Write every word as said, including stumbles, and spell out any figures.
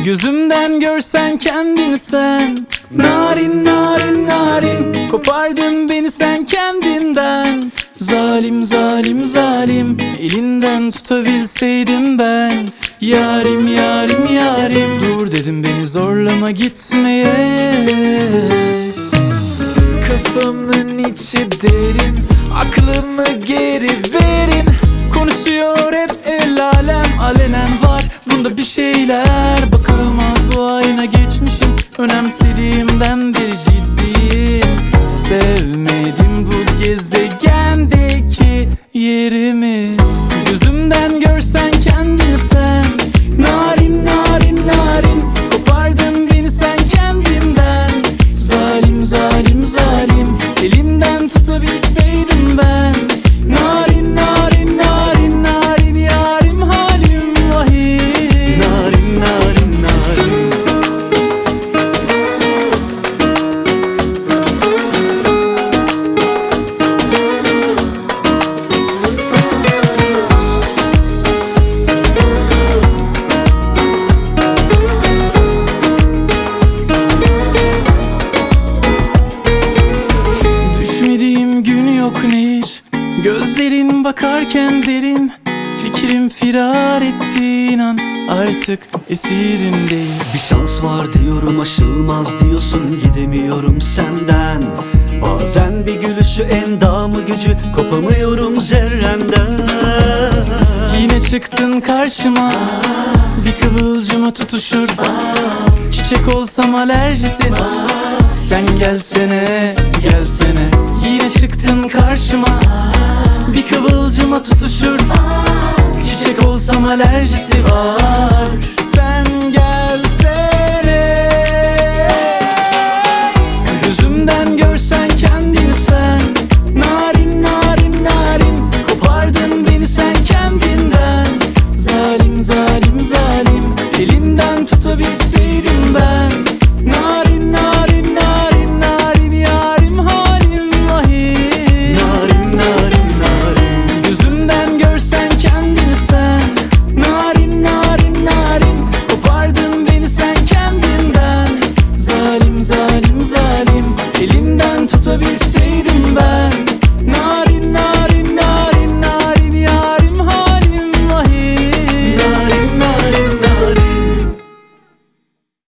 Gözümden görsen kendini sen. Narin narin narin, kopardın beni sen kendinden. Zalim zalim zalim, elinden tutabilseydim ben. Yarim yarim yarim, dur dedim beni zorlama gitmeye. Kafamın içi derin, aklımı geri verin. Konuşuyor hep el alem, alenen var bunda bir şeyler. Bakılmaz bu ayna geçmişim, önemsediğimden beri ciddiyim. Sevmedim bu gezegendeki yerimi. Gözümden görsen kendini sen. Narin narin narin, kopardın beni sen kendimden. Zalim zalim zalim, elimden tutabilseydim ben. Narin narin narin narin, yarim halim vahim. Narin narin narin. Düşmediğim gün yok nehir, gözlerin bakarken derin. Fikrim firar ettiğin an artık esirindeyim. Bir şans var diyorum, aşılmaz diyorsun, gidemiyorum senden. Bazen bir gülüşü endamı gücü, kopamıyorum zerrenden. Yine çıktın karşıma, bir kıvılcıma tutuşur. Çiçek olsam alerjisi, sen gelsene gelsene. Yine çıktın karşıma, bir kıvılcıma tutuşur. Çiçek olsam alerjisi var, sen gelsene. Gözümden görsen kendini sen. Narin narin narin, kopardın beni sen kendinden. Zalim zalim zalim, elimden tutabilseydim ben. Narin narin narin narin, yarim halim vahim. Narin narin narin. Gözümden görsen kendini sen. Narin narin narin, kopardın beni sen kendinden. Zalim zalim zalim, elimden tutabilseydim ben.